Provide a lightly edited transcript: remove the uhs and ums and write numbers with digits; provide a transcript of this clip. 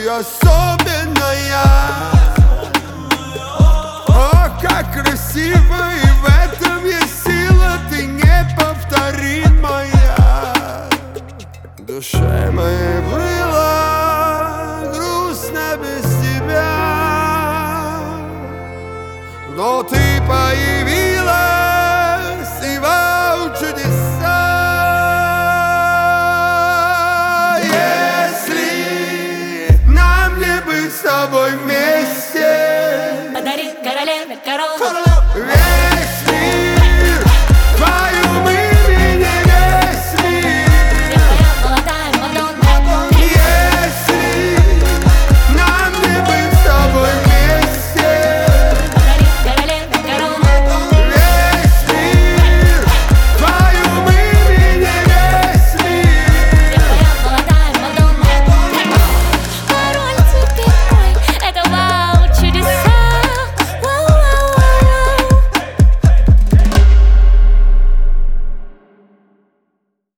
ты особенная. О, как красиво, и в этом есть сила, ты неповторимая. Душе моей было грустно без тебя, но ты появилась, и вау, чудеса. Если нам не быть с тобой